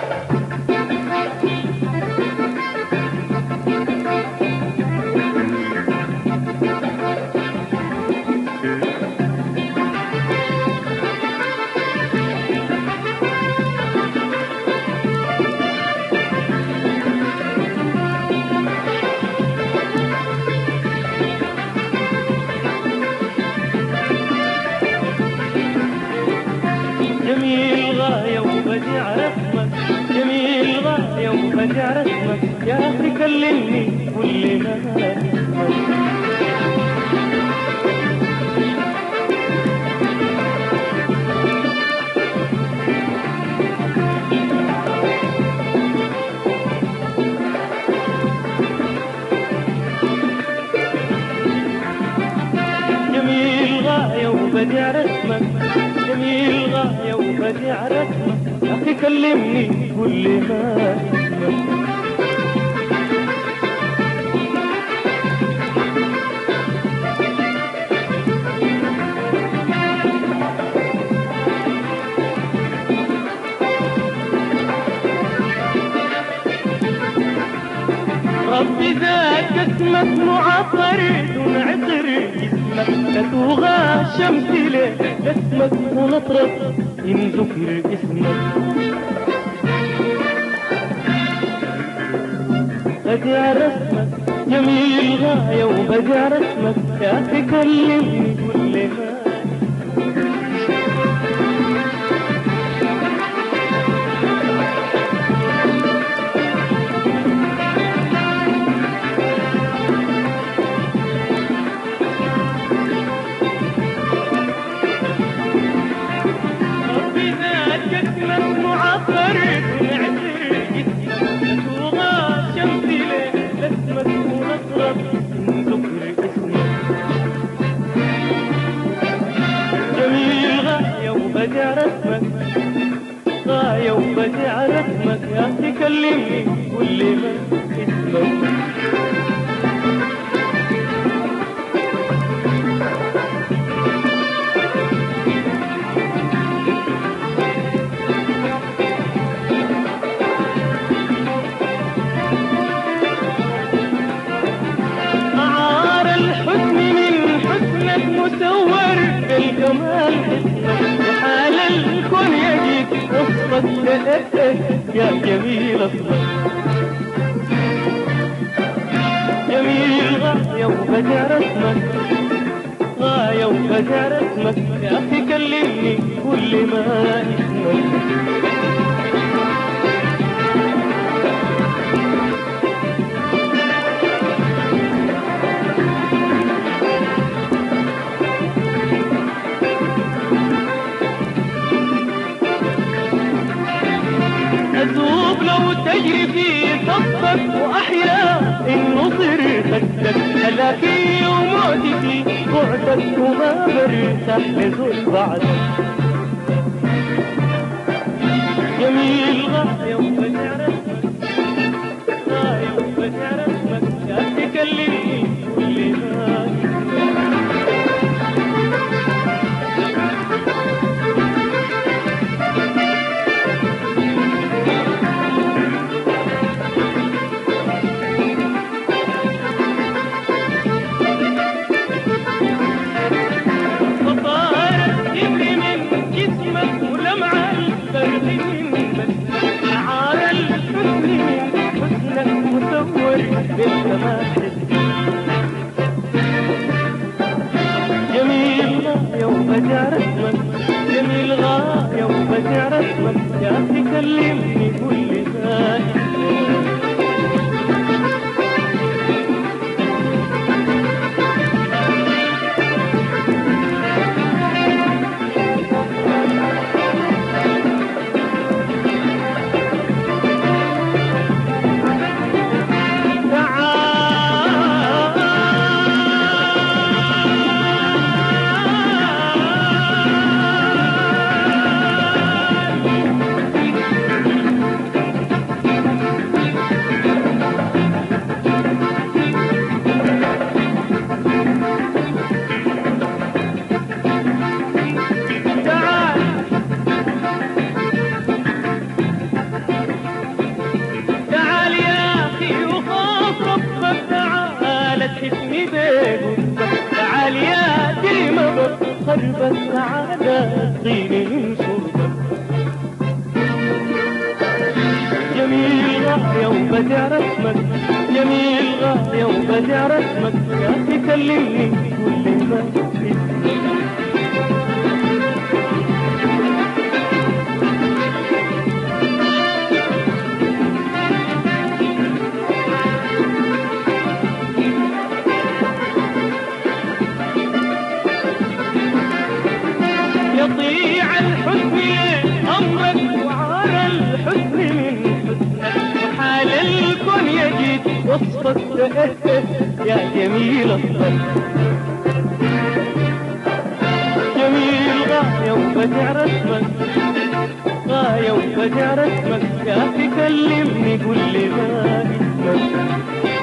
جميل غاية وبديع رسمك، جميل غاية وبديع رسمك، يا أخي كلمني كل ما جميل غاية وبديع رسمك، جميل غاية وبديع رسمك، يا أخي كلمني كل ما اسمك. ربي زاد اسمك معطر دون عطر اسمك تتوغى شمس ليه اسمك ونطرب إن ذكر اسمك. بديع رسمك جميل غاية وبديع رسمك، يا أخي كلمني كل ما معطر ونعتر اسمك تتوغى شمس ليه اسمك ونطرب من ذكر اسمك. جميل غاية وبديع رسمك، غاية وبديع رسمك، يا أخي كلمني كل ما اسمك. مسور بالجمال اسمك، وحال الكون يجيك وصفك يا جميل اصلك. جميل غاية وبديع رسمك، غاية وبديع رسمك، يا أخي كلمني كل ما اسمك. أذوب لو تجري في صفك وأحيا إن نصر خدك، هلاكي وموتي في بعدك وما برتاح لزول بعدك. جميل غاية وبديع رسمك، غاية وبديع رسمك، يا أخي كلمني كل ما جميل غاية وبديع رسمك، جميل غاية وبديع رسمك، يا أخي كلمني كل ما اسمك. درب السعادة اسقيني من شربك. جميل غاية وبدع رسمك، جميل غاية وبدع رسمك، يا أخي كلمني كل ما اسمك. يطيع الحسن أمرك وعلى الحسن من حسنك، وحال الكون يجد وصفك يا جميل الصف. جميل غاية وبدع رسمك، غاية وبدع رسمك، يا أخي كلمني قول لي ما اسمك.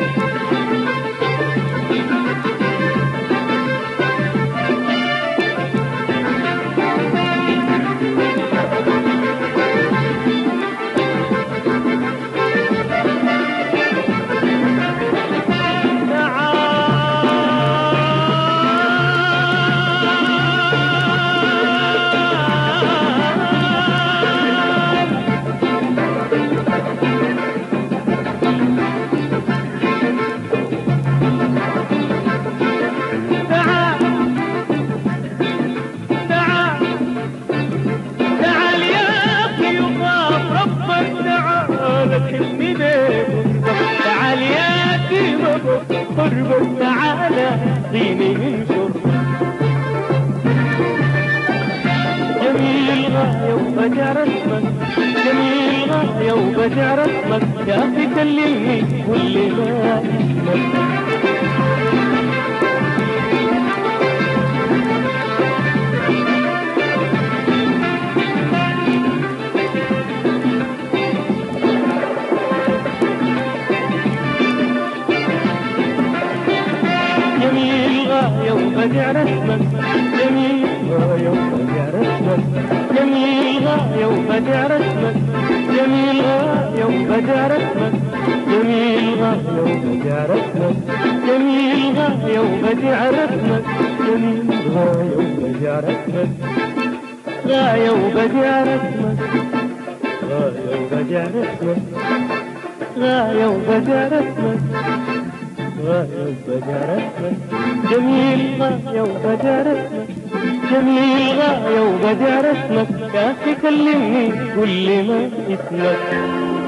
تعال يا كيمو قربك، تعالى اسقيني من شربك. جميل غاية وبدع رسمك، جميل غاية وبدع رسمك، يا أخي كلمني كل ما اسمك. جميل غاية وبدع رسمك، جميل غاية وبدع رسمك، جميل غاية وبدع رسمك، جميل غاية وبدع رسمك، جميل غاية وبدع رسمك، جميل غاية وبدع رسمك، جميل غاية وبدع رسمك، غاية وبدع رسمك، غاية وبدع رسمك، غاية وبدع رسمك، غاية وبدع رسمك. جميل غاية وبدع رسمك، جميل غاية وبدع رسمك، يا أخي كلمني كل ما اسمك.